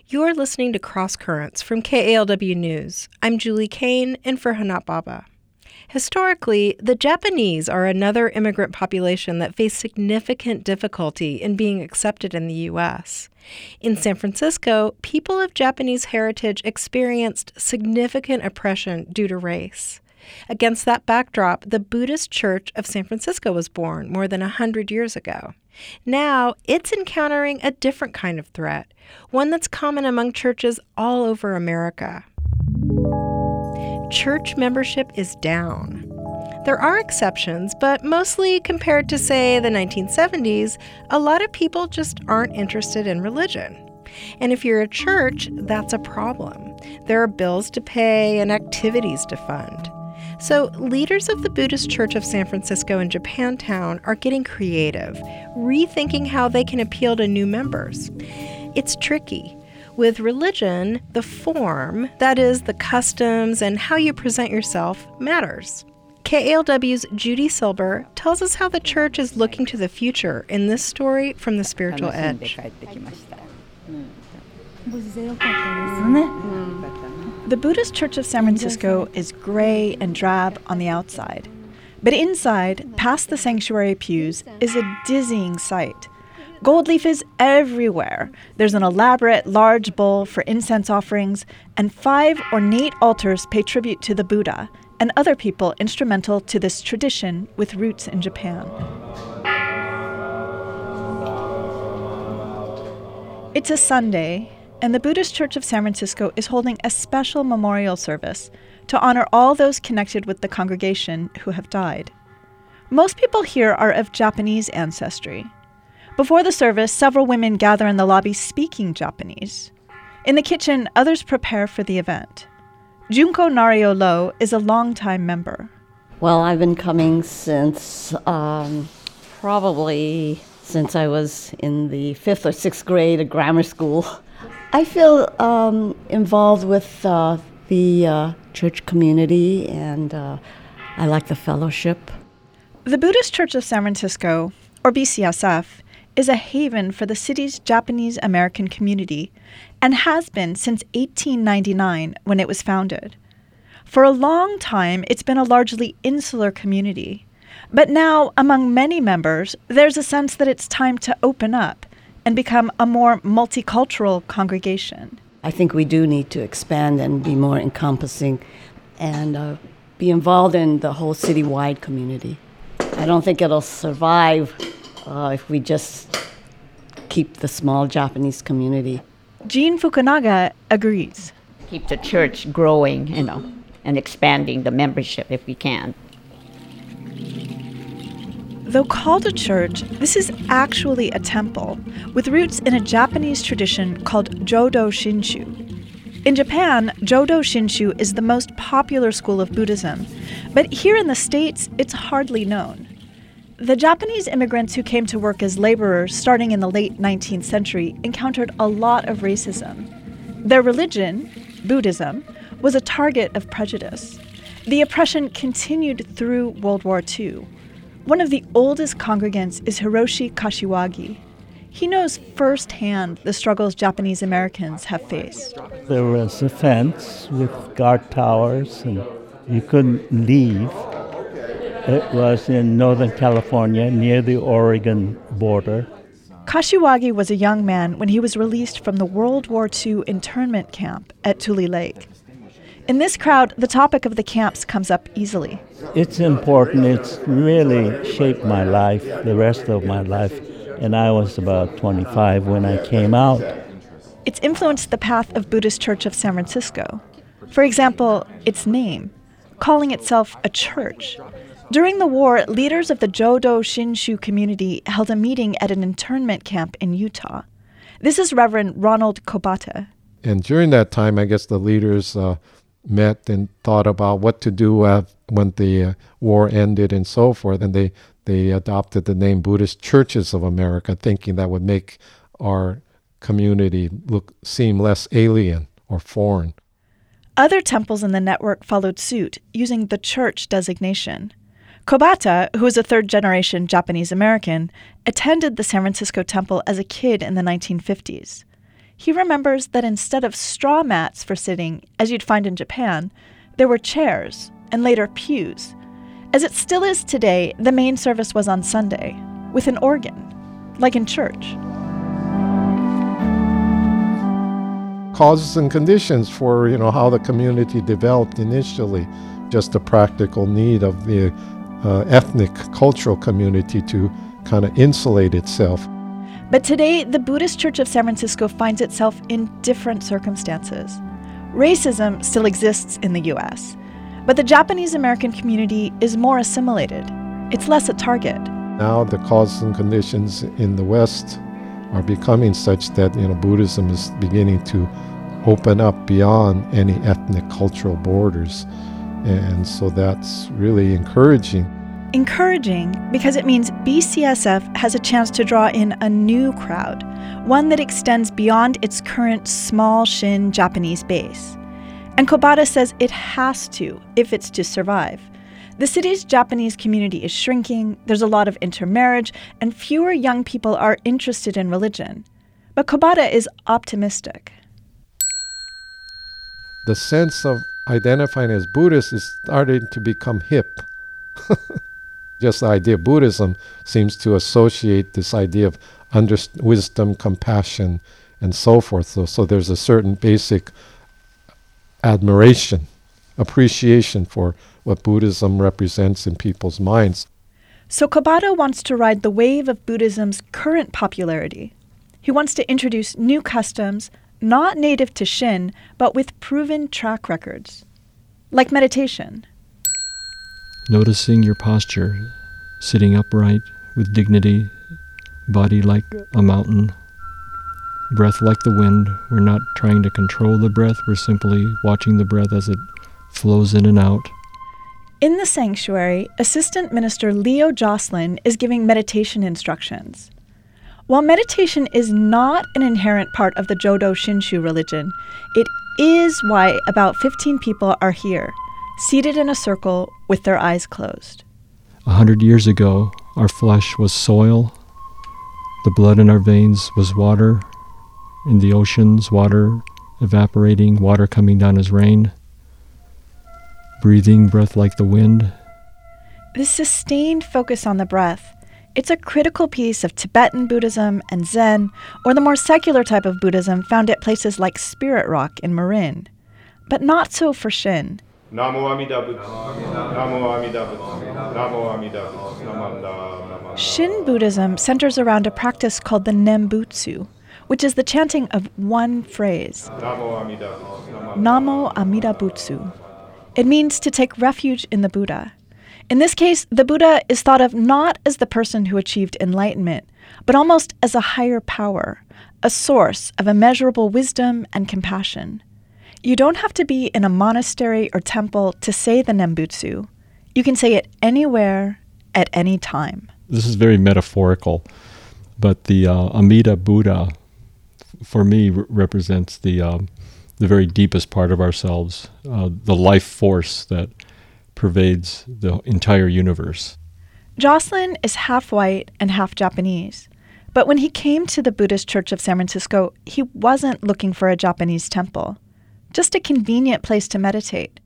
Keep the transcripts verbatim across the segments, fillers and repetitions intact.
You're listening to Cross Currents from K A L W News. I'm Julie Kane, in for Hanat Baba. Historically, the Japanese are another immigrant population that faced significant difficulty in being accepted in the U S. In San Francisco, people of Japanese heritage experienced significant oppression due to race. Against that backdrop, the Buddhist Church of San Francisco was born more than one hundred years ago. Now, it's encountering a different kind of threat, one that's common among churches all over America. Church membership is down. There are exceptions, but mostly compared to, say, the nineteen seventies, a lot of people just aren't interested in religion. And if you're a church, that's a problem. There are bills to pay and activities to fund. So leaders of the Buddhist Church of San Francisco and Japantown are getting creative, rethinking how they can appeal to new members. It's tricky. With religion, the form, that is, the customs and how you present yourself, matters. K A L W's Judy Silber tells us how the church is looking to the future in this story from the Spiritual Edge. The Buddhist Church of San Francisco is gray and drab on the outside. But inside, past the sanctuary pews, is a dizzying sight. Gold leaf is everywhere. There's an elaborate, large bowl for incense offerings, and five ornate altars pay tribute to the Buddha and other people instrumental to this tradition with roots in Japan. It's a Sunday, and the Buddhist Church of San Francisco is holding a special memorial service to honor all those connected with the congregation who have died. Most people here are of Japanese ancestry. Before the service, several women gather in the lobby speaking Japanese. In the kitchen, others prepare for the event. Junko Nario Low is a longtime member. Well, I've been coming since um, probably since I was in the fifth or sixth grade at grammar school. I feel um, involved with uh, the uh, church community, and uh, I like the fellowship. The Buddhist Church of San Francisco, or B C S F, is a haven for the city's Japanese American community and has been since eighteen ninety-nine when it was founded. For a long time, it's been a largely insular community. But now, among many members, there's a sense that it's time to open up and become a more multicultural congregation. I think we do need to expand and be more encompassing and uh, be involved in the whole citywide community. I don't think it'll survive uh, if we just keep the small Japanese community. Jean Fukunaga agrees. Keep the church growing, you know, and expanding the membership if we can. Though called a church, this is actually a temple with roots in a Japanese tradition called Jodo Shinshu. In Japan, Jodo Shinshu is the most popular school of Buddhism, but here in the States, it's hardly known. The Japanese immigrants who came to work as laborers starting in the late nineteenth century encountered a lot of racism. Their religion, Buddhism, was a target of prejudice. The oppression continued through World War Two. One of the oldest congregants is Hiroshi Kashiwagi. He knows firsthand the struggles Japanese Americans have faced. There was a fence with guard towers, and you couldn't leave. It was in Northern California, near the Oregon border. Kashiwagi was a young man when he was released from the World War Two internment camp at Tule Lake. In this crowd, the topic of the camps comes up easily. It's important. It's really shaped my life, the rest of my life. And I was about twenty-five when I came out. It's influenced the path of Buddhist Church of San Francisco. For example, its name, calling itself a church. During the war, leaders of the Jodo Shinshu community held a meeting at an internment camp in Utah. This is Reverend Ronald Kobata. And during that time, I guess the leaders uh, met and thought about what to do uh, when the uh, war ended and so forth. And they, they adopted the name Buddhist Churches of America, thinking that would make our community look seem less alien or foreign. Other temples in the network followed suit, using the church designation. Kobata, who is a third-generation Japanese American, attended the San Francisco temple as a kid in the nineteen fifties. he remembers that instead of straw mats for sitting, as you'd find in Japan, there were chairs, and later pews. As it still is today, the main service was on Sunday, with an organ, like in church. Causes and conditions for, you know, how the community developed initially, just the practical need of the uh, ethnic, cultural community to kind of insulate itself. But today, the Buddhist Church of San Francisco finds itself in different circumstances. Racism still exists in the U S, but the Japanese American community is more assimilated. It's less a target. Now the causes and conditions in the West are becoming such that, you know, Buddhism is beginning to open up beyond any ethnic cultural borders. And so that's really encouraging. Encouraging because it means B C S F has a chance to draw in a new crowd, one that extends beyond its current small Shin Japanese base. And Kobata says it has to if it's to survive. The city's Japanese community is shrinking, there's a lot of intermarriage, and fewer young people are interested in religion. But Kobata is optimistic. The sense of identifying as Buddhist is starting to become hip. Just the idea of Buddhism seems to associate this idea of under- wisdom, compassion, and so forth. So, so there's a certain basic admiration, appreciation for what Buddhism represents in people's minds. So Kobata wants to ride the wave of Buddhism's current popularity. He wants to introduce new customs, not native to Shin, but with proven track records, like meditation. Noticing your posture, sitting upright with dignity, body like a mountain, breath like the wind. We're not trying to control the breath, we're simply watching the breath as it flows in and out. In the sanctuary, Assistant Minister Leo Jocelyn is giving meditation instructions. While meditation is not an inherent part of the Jodo Shinshu religion, it is why about fifteen people are here, seated in a circle with their eyes closed. A hundred years ago, our flesh was soil, the blood in our veins was water, in the oceans, water evaporating, water coming down as rain, breathing breath like the wind. This sustained focus on the breath, it's a critical piece of Tibetan Buddhism and Zen, or the more secular type of Buddhism found at places like Spirit Rock in Marin. But not so for Shin. Namo Amida Butsu. Namo Amida Butsu. Namo Amida Butsu. Namanda. Shin Buddhism centers around a practice called the Nembutsu, which is the chanting of one phrase. Namo Amida Butsu. Namo Amida Butsu. It means to take refuge in the Buddha. In this case, the Buddha is thought of not as the person who achieved enlightenment, but almost as a higher power, a source of immeasurable wisdom and compassion. You don't have to be in a monastery or temple to say the Nembutsu. You can say it anywhere, at any time. This is very metaphorical, but the uh, Amida Buddha, for me, r- represents the uh, the very deepest part of ourselves, uh, the life force that pervades the entire universe. Jocelyn is half white and half Japanese. But when he came to the Buddhist Church of San Francisco, he wasn't looking for a Japanese temple, just a convenient place to meditate.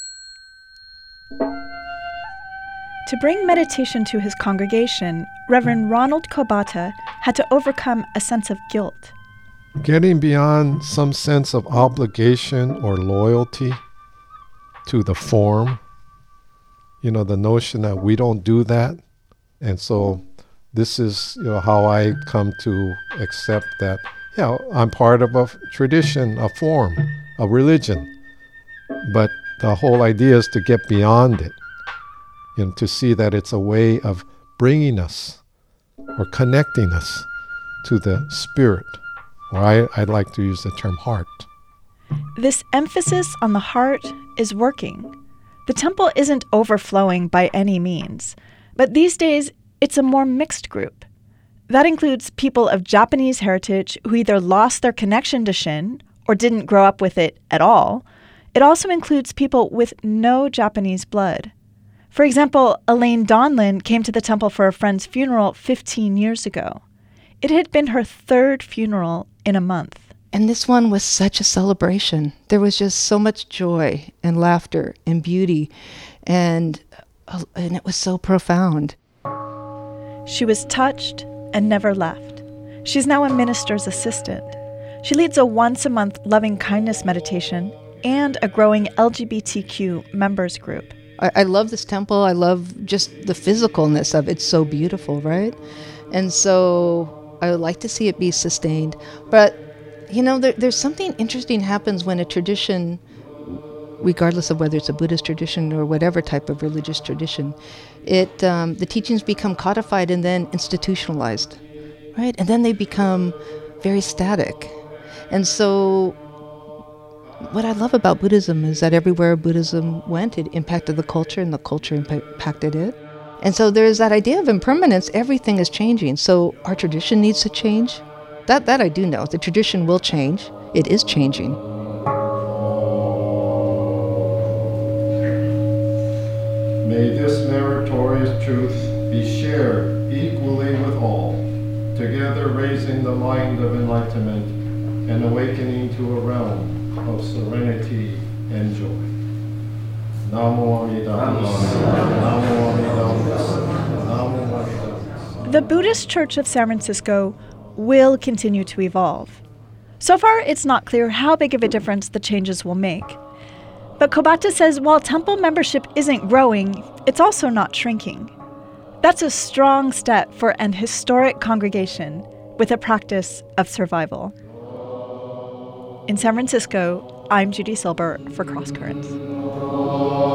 To bring meditation to his congregation, Reverend Ronald Kobata had to overcome a sense of guilt. Getting beyond some sense of obligation or loyalty to the form, you know, the notion that we don't do that. And so this is, you know, how I come to accept that, you know, I'm part of a tradition, a form, a religion. But the whole idea is to get beyond it, you know, to see that it's a way of bringing us or connecting us to the spirit, or I, I'd like to use the term heart. This emphasis on the heart is working. The temple isn't overflowing by any means, but these days it's a more mixed group. That includes people of Japanese heritage who either lost their connection to Shin or didn't grow up with it at all. It also includes people with no Japanese blood. For example, Elaine Donlin came to the temple for a friend's funeral fifteen years ago. It had been her third funeral in a month. And this one was such a celebration. There was just so much joy and laughter and beauty, and, uh, and it was so profound. She was touched and never left. She's now a minister's assistant. She leads a once-a-month loving-kindness meditation and a growing L G B T Q members group. I, I love this temple. I love just the physicalness of it. It's so beautiful, right? And so I would like to see it be sustained. But, you know, there, there's something interesting happens when a tradition, regardless of whether it's a Buddhist tradition or whatever type of religious tradition, it um, the teachings become codified and then institutionalized, right? And then they become very static. And so what I love about Buddhism is that everywhere Buddhism went, it impacted the culture and the culture impacted it. And so there's that idea of impermanence. Everything is changing. So our tradition needs to change. That, that I do know. The tradition will change. It is changing. May this meritorious truth be shared equally with all, together raising the mind of enlightenment and awakening to a realm of serenity and joy. Namo Amida Butsu. Namo Amida Butsu. Namo Amida Butsu. The Buddhist Church of San Francisco will continue to evolve. So far, it's not clear how big of a difference the changes will make. But Kobata says while temple membership isn't growing, it's also not shrinking. That's a strong step for an historic congregation with a practice of survival. In San Francisco, I'm Judy Silber for Cross Currents.